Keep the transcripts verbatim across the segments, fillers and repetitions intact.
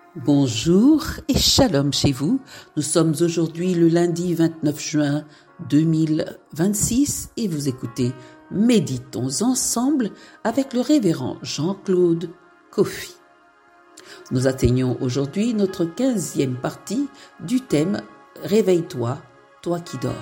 Bonjour et shalom chez vous. Nous sommes aujourd'hui le lundi vingt-neuf juin deux mille vingt-six et vous écoutez Méditons ensemble avec le révérend Jean-Claude Koffi. Nous atteignons aujourd'hui notre quinzième partie du thème « Réveille-toi, toi qui dors ».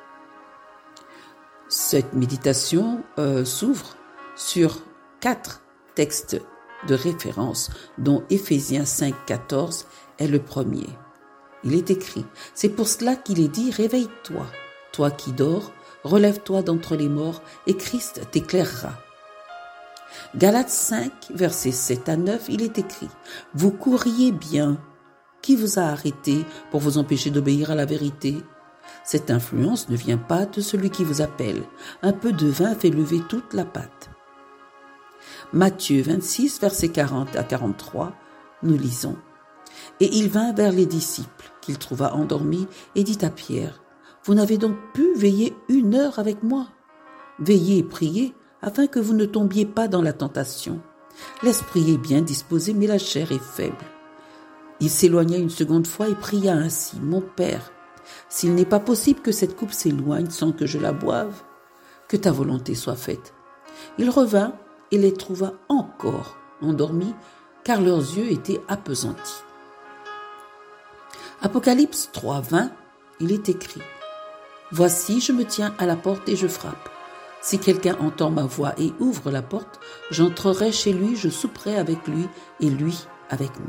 Cette méditation euh, s'ouvre sur quatre textes de référence, dont Éphésiens cinq, quatorze est le premier. Il est écrit, c'est pour cela qu'il est dit, réveille-toi, toi qui dors, relève-toi d'entre les morts, et Christ t'éclairera. Galates cinq, versets sept à neuf, il est écrit, vous courriez bien, qui vous a arrêté pour vous empêcher d'obéir à la vérité? Cette influence ne vient pas de celui qui vous appelle. Un peu de vin fait lever toute la pâte. Matthieu vingt-six, versets quarante à quarante-trois, nous lisons. Et il vint vers les disciples, qu'il trouva endormis, et dit à Pierre, vous n'avez donc pu veiller une heure avec moi? Veillez et priez, afin que vous ne tombiez pas dans la tentation. L'esprit est bien disposé, mais la chair est faible. Il s'éloigna une seconde fois et pria ainsi, mon Père, s'il n'est pas possible que cette coupe s'éloigne sans que je la boive, que ta volonté soit faite. Il revint et les trouva encore endormis, car leurs yeux étaient appesantis. Apocalypse trois, vingt, il est écrit, « Voici, je me tiens à la porte et je frappe. Si quelqu'un entend ma voix et ouvre la porte, j'entrerai chez lui, je souperai avec lui et lui avec moi. »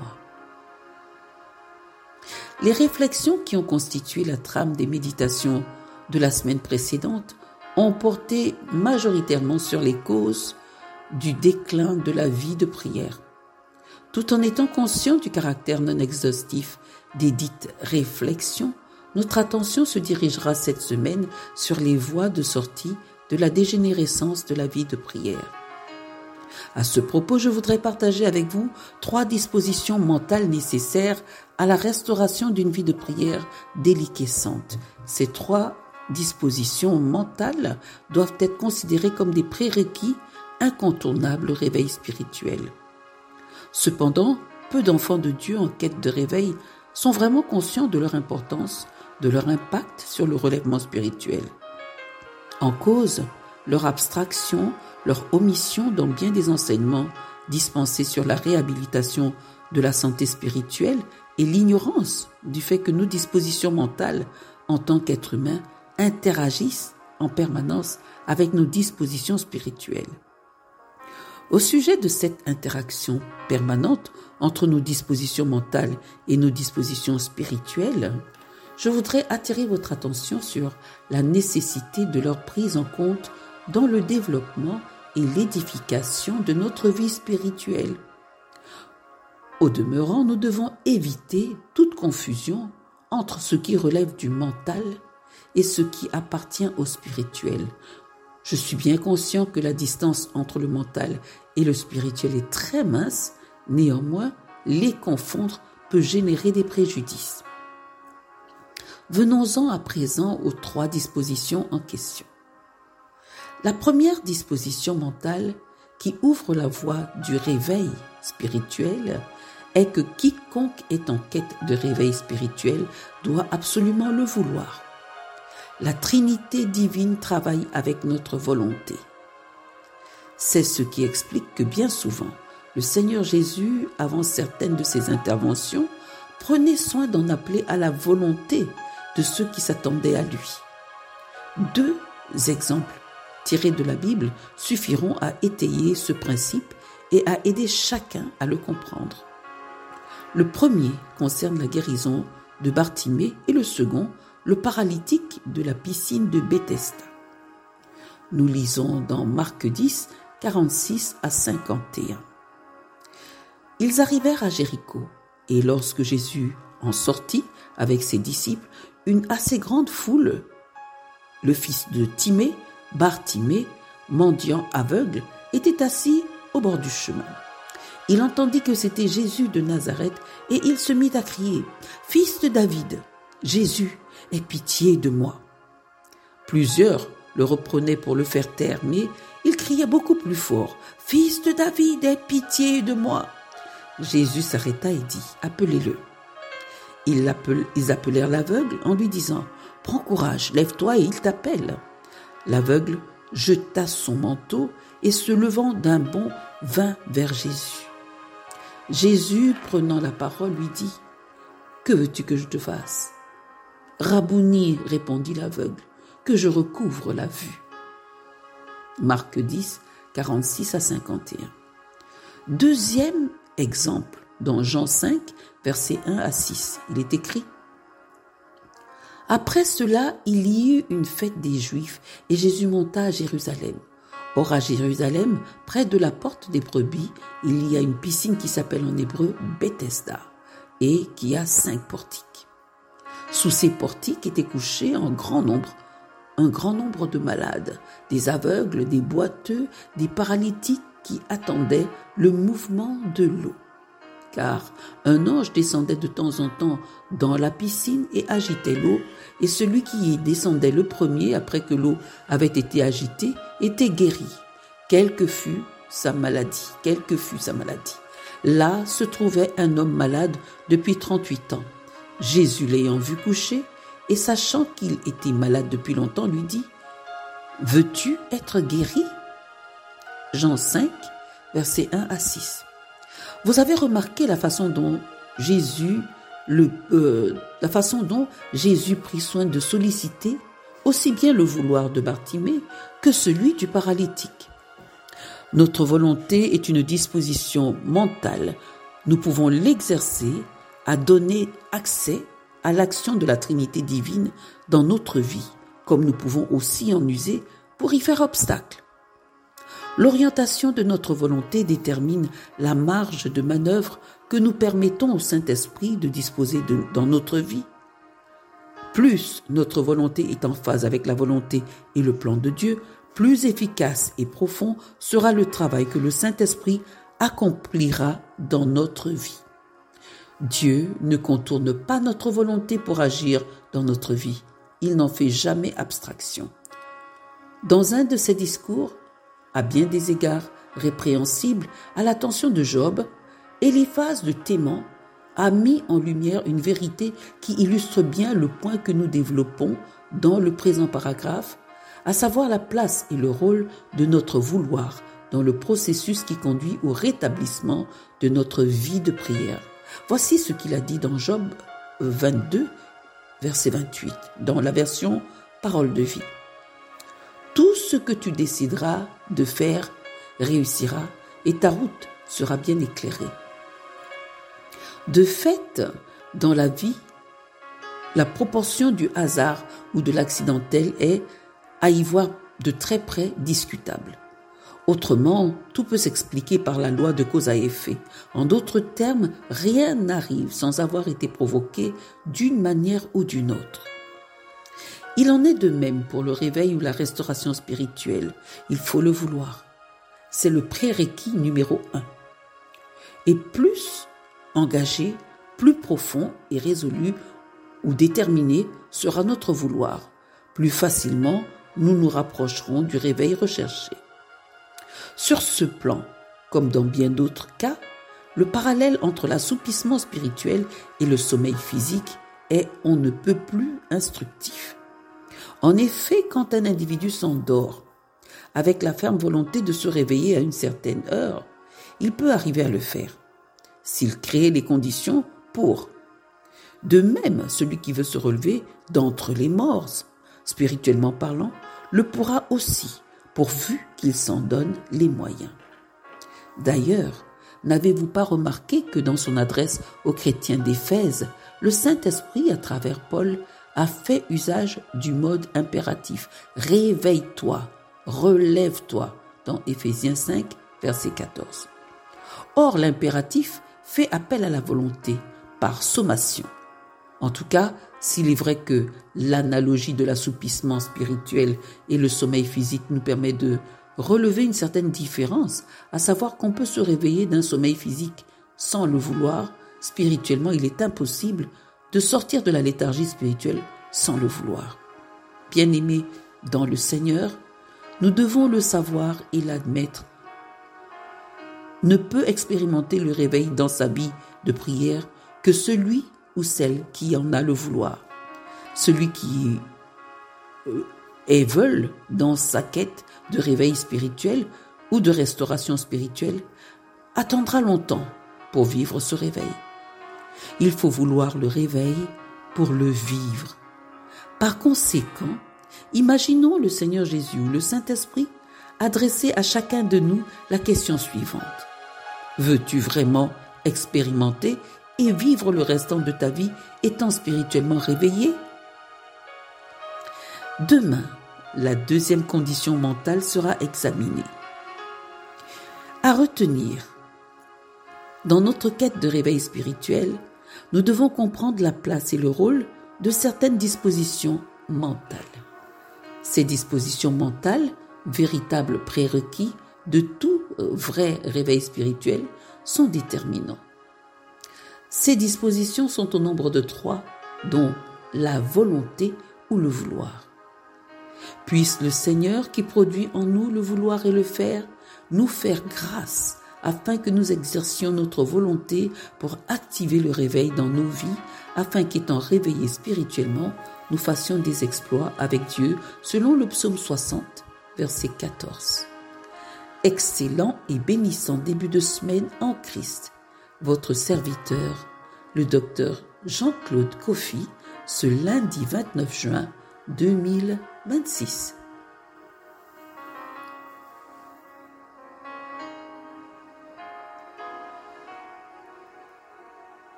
Les réflexions qui ont constitué la trame des méditations de la semaine précédente ont porté majoritairement sur les causes du déclin de la vie de prière. Tout en étant conscient du caractère non exhaustif des dites réflexions, notre attention se dirigera cette semaine sur les voies de sortie de la dégénérescence de la vie de prière. À ce propos, je voudrais partager avec vous trois dispositions mentales nécessaires à la restauration d'une vie de prière déliquescente. Ces trois dispositions mentales doivent être considérées comme des prérequis incontournables au réveil spirituel. Cependant, peu d'enfants de Dieu en quête de réveil sont vraiment conscients de leur importance, de leur impact sur le relèvement spirituel. En cause, leur abstraction, leur omission dans bien des enseignements dispensés sur la réhabilitation de la santé spirituelle et l'ignorance du fait que nos dispositions mentales, en tant qu'êtres humains, interagissent en permanence avec nos dispositions spirituelles. Au sujet de cette interaction permanente entre nos dispositions mentales et nos dispositions spirituelles, je voudrais attirer votre attention sur la nécessité de leur prise en compte dans le développement et l'édification de notre vie spirituelle. Au demeurant, nous devons éviter toute confusion entre ce qui relève du mental et ce qui appartient au spirituel. Je suis bien conscient que la distance entre le mental et le spirituel est très mince, néanmoins, les confondre peut générer des préjudices. Venons-en à présent aux trois dispositions en question. La première disposition mentale qui ouvre la voie du réveil spirituel est que quiconque est en quête de réveil spirituel doit absolument le vouloir. La Trinité divine travaille avec notre volonté. C'est ce qui explique que bien souvent, le Seigneur Jésus, avant certaines de ses interventions, prenait soin d'en appeler à la volonté de ceux qui s'attendaient à lui. Deux exemples tirés de la Bible suffiront à étayer ce principe et à aider chacun à le comprendre. Le premier concerne la guérison de Bartimée et le second, le paralytique de la piscine de Bethesda. Nous lisons dans Marc dix, quarante-six à cinquante et un. Ils arrivèrent à Jéricho, et lorsque Jésus en sortit avec ses disciples, une assez grande foule, le fils de Timée, Bartimée, mendiant aveugle, était assis au bord du chemin. Il entendit que c'était Jésus de Nazareth, et il se mit à crier, « Fils de David, Jésus, aie pitié de moi. » Plusieurs le reprenaient pour le faire taire, mais il criait beaucoup plus fort, « Fils de David, aie pitié de moi. » Jésus s'arrêta et dit « Appelez-le ». Ils appelèrent l'aveugle en lui disant « Prends courage, lève-toi et il t'appelle ». L'aveugle jeta son manteau et se levant d'un bond vint vers Jésus. Jésus, prenant la parole, lui dit « Que veux-tu que je te fasse ?» « Rabouni, répondit l'aveugle, que je recouvre la vue. » Marc dix, quarante-six à cinquante et un. Deuxième exemple, dans Jean cinq, versets un à six, il est écrit « Après cela, il y eut une fête des Juifs et Jésus monta à Jérusalem. Or à Jérusalem, près de la porte des brebis, il y a une piscine qui s'appelle en hébreu Bethesda et qui a cinq portiques. Sous ces portiques étaient couchés en grand nombre, un grand nombre de malades, des aveugles, des boiteux, des paralytiques qui attendaient le mouvement de l'eau. Car un ange descendait de temps en temps dans la piscine et agitait l'eau, et celui qui y descendait le premier après que l'eau avait été agitée était guéri, quelle que fût sa maladie, quelle que fût sa maladie. Là se trouvait un homme malade depuis trente-huit ans. Jésus l'ayant vu coucher, et sachant qu'il était malade depuis longtemps, lui dit « Veux-tu être guéri ?» Jean cinq, versets un à six. Vous avez remarqué la façon dont Jésus, le, euh, la façon dont Jésus prit soin de solliciter aussi bien le vouloir de Bartimée que celui du paralytique. Notre volonté est une disposition mentale. Nous pouvons l'exercer à donner accès à l'action de la Trinité divine dans notre vie, comme nous pouvons aussi en user pour y faire obstacle. L'orientation de notre volonté détermine la marge de manœuvre que nous permettons au Saint-Esprit de disposer de, dans notre vie. Plus notre volonté est en phase avec la volonté et le plan de Dieu, plus efficace et profond sera le travail que le Saint-Esprit accomplira dans notre vie. Dieu ne contourne pas notre volonté pour agir dans notre vie. Il n'en fait jamais abstraction. Dans un de ses discours, à bien des égards répréhensibles, à l'attention de Job, Éliphaz de Théman a mis en lumière une vérité qui illustre bien le point que nous développons dans le présent paragraphe, à savoir la place et le rôle de notre vouloir dans le processus qui conduit au rétablissement de notre vie de prière. Voici ce qu'il a dit dans Job vingt-deux, verset vingt-huit, dans la version Parole de vie. Tout ce que tu décideras de faire réussira et ta route sera bien éclairée. De fait, dans la vie, la proportion du hasard ou de l'accidentel est, à y voir de très près, discutable. Autrement, tout peut s'expliquer par la loi de cause à effet. En d'autres termes, rien n'arrive sans avoir été provoqué d'une manière ou d'une autre. Il en est de même pour le réveil ou la restauration spirituelle. Il faut le vouloir. C'est le prérequis numéro un. Et plus engagé, plus profond et résolu ou déterminé sera notre vouloir, plus facilement nous nous rapprocherons du réveil recherché. Sur ce plan, comme dans bien d'autres cas, le parallèle entre l'assoupissement spirituel et le sommeil physique est on ne peut plus instructif. En effet, quand un individu s'endort, avec la ferme volonté de se réveiller à une certaine heure, il peut arriver à le faire, s'il crée les conditions pour. De même, celui qui veut se relever d'entre les morts, spirituellement parlant, le pourra aussi, pourvu qu'il s'en donne les moyens. D'ailleurs, n'avez-vous pas remarqué que dans son adresse aux chrétiens d'Éphèse, le Saint-Esprit, à travers Paul, a fait usage du mode impératif « Réveille-toi, relève-toi » dans Éphésiens cinq, verset quatorze. Or, l'impératif fait appel à la volonté, par sommation. En tout cas, s'il est vrai que l'analogie de l'assoupissement spirituel et le sommeil physique nous permet de relever une certaine différence, à savoir qu'on peut se réveiller d'un sommeil physique sans le vouloir, spirituellement il est impossible de sortir de la léthargie spirituelle sans le vouloir. Bien-aimés dans le Seigneur, nous devons le savoir et l'admettre. ne peut expérimenter le réveil dans sa vie de prière que celui ou celle qui en a le vouloir. Celui qui est veule dans sa quête de réveil spirituel ou de restauration spirituelle attendra longtemps pour vivre ce réveil. Il faut vouloir le réveil pour le vivre. Par conséquent, imaginons le Seigneur Jésus ou le Saint-Esprit adresser à chacun de nous la question suivante. Veux-tu vraiment expérimenter et vivre le restant de ta vie étant spirituellement réveillé? Demain, la deuxième condition mentale sera examinée. À retenir, dans notre quête de réveil spirituel, nous devons comprendre la place et le rôle de certaines dispositions mentales. Ces dispositions mentales, véritables prérequis de tout vrai réveil spirituel, sont déterminants. Ces dispositions sont au nombre de trois, dont la volonté ou le vouloir. Puisse le Seigneur qui produit en nous le vouloir et le faire, nous faire grâce afin que nous exercions notre volonté pour activer le réveil dans nos vies, afin qu'étant réveillés spirituellement, nous fassions des exploits avec Dieu, selon le psaume soixante, verset quatorze. Excellent et bénissant début de semaine en Christ. Votre serviteur, le docteur Jean-Claude Coffy, ce lundi vingt-neuf juin deux mille vingt-six.